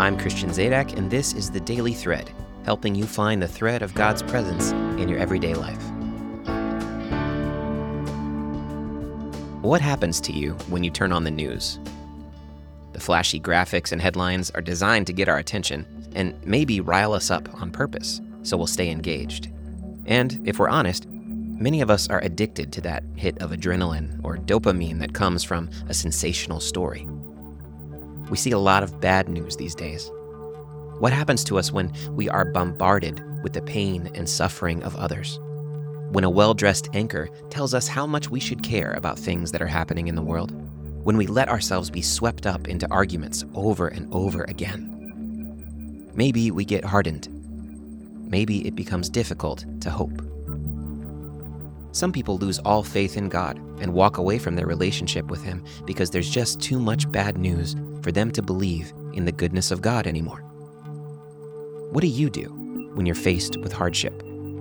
I'm Christian Zadak, and this is The Daily Thread, helping you find the thread of God's presence in your everyday life. What happens to you when you turn on the news? The flashy graphics and headlines are designed to get our attention and maybe rile us up on purpose, so we'll stay engaged. And if we're honest, many of us are addicted to that hit of adrenaline or dopamine that comes from a sensational story. We see a lot of bad news these days. What happens to us when we are bombarded with the pain and suffering of others? When a well-dressed anchor tells us how much we should care about things that are happening in the world? When we let ourselves be swept up into arguments over and over again? Maybe we get hardened. Maybe it becomes difficult to hope. Some people lose all faith in God and walk away from their relationship with Him because there's just too much bad news for them to believe in the goodness of God anymore. What do you do when you're faced with hardship?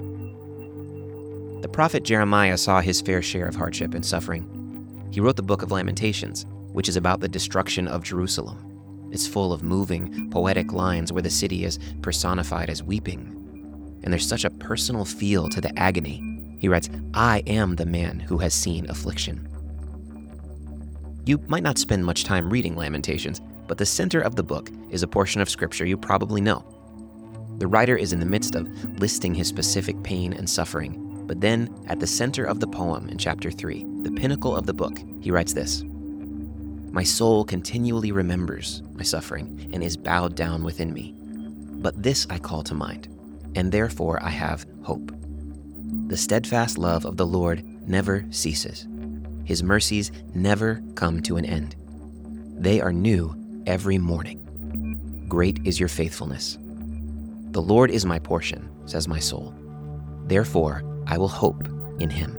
The prophet Jeremiah saw his fair share of hardship and suffering. He wrote the book of Lamentations, which is about the destruction of Jerusalem. It's full of moving, poetic lines where the city is personified as weeping. And there's such a personal feel to the agony. He writes, "I am the man who has seen affliction." You might not spend much time reading Lamentations, but the center of the book is a portion of scripture you probably know. The writer is in the midst of listing his specific pain and suffering, but then at the center of the poem in chapter 3, the pinnacle of the book, he writes this: "My soul continually remembers my suffering and is bowed down within me. But this I call to mind, and therefore I have hope. The steadfast love of the Lord never ceases. His mercies never come to an end. They are new every morning. Great is your faithfulness. The Lord is my portion, says my soul. Therefore, I will hope in Him."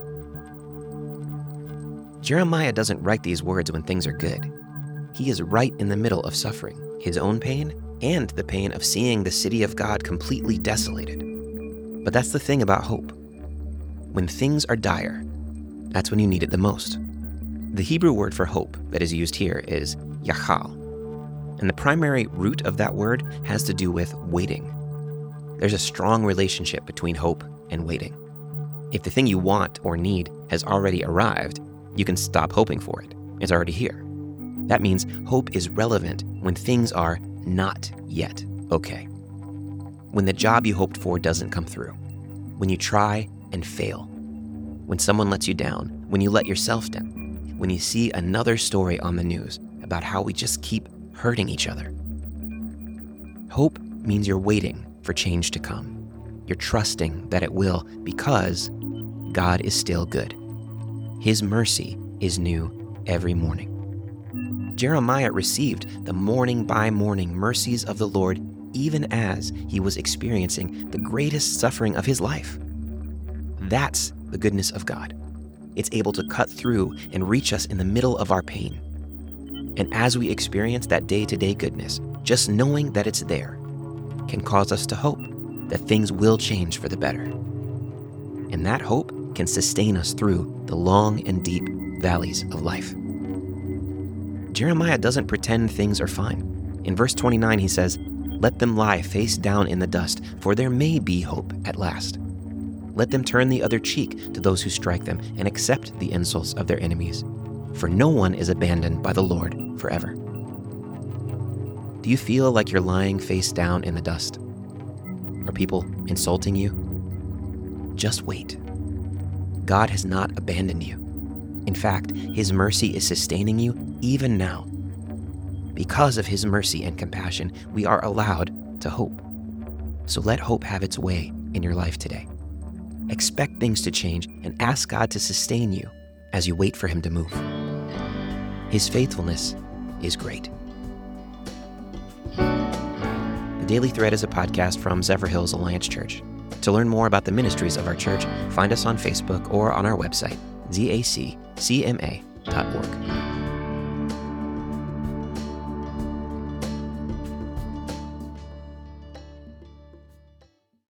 Jeremiah doesn't write these words when things are good. He is right in the middle of suffering, his own pain, and the pain of seeing the city of God completely desolated. But that's the thing about hope. When things are dire, that's when you need it the most. The Hebrew word for hope that is used here is yachal, and the primary root of that word has to do with waiting. There's a strong relationship between hope and waiting. If the thing you want or need has already arrived, you can stop hoping for it. It's already here. That means hope is relevant when things are not yet okay. When the job you hoped for doesn't come through. When you try and fail. When someone lets you down. When you let yourself down. When you see another story on the news about how we just keep hurting each other. Hope means you're waiting for change to come. You're trusting that it will because God is still good. His mercy is new every morning. Jeremiah received the morning by morning mercies of the Lord even as he was experiencing the greatest suffering of his life. That's the goodness of God. It's able to cut through and reach us in the middle of our pain. And as we experience that day-to-day goodness, just knowing that it's there can cause us to hope that things will change for the better. And that hope can sustain us through the long and deep valleys of life. Jeremiah doesn't pretend things are fine. In verse 29, he says, "Let them lie face down in the dust, for there may be hope at last. Let them turn the other cheek to those who strike them and accept the insults of their enemies, for no one is abandoned by the Lord forever." Do you feel like you're lying face down in the dust? Are people insulting you? Just wait. God has not abandoned you. In fact, His mercy is sustaining you even now. Because of His mercy and compassion, we are allowed to hope. So let hope have its way in your life today. Expect things to change and ask God to sustain you as you wait for Him to move. His faithfulness is great. The Daily Thread is a podcast from Zephyrhills Alliance Church. To learn more about the ministries of our church, find us on Facebook or on our website, zaccma.org.